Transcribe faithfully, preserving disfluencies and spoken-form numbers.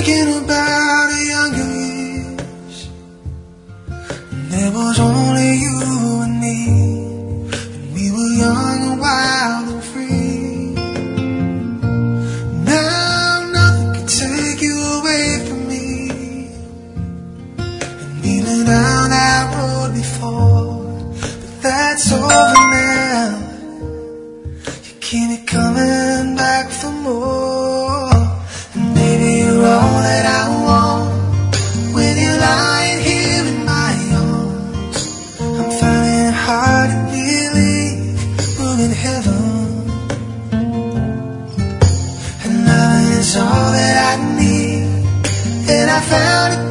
thinking about the younger years, and there was only you and me, and we were young and wild and free. Now nothing can take you away from me, and we've been down that road before, but that's over now. You keep me coming back for more, and baby, you're all that I want. When you're lying here in my arms, I'm finding it hard to believe we're in heaven, and love is all that I need, and I found it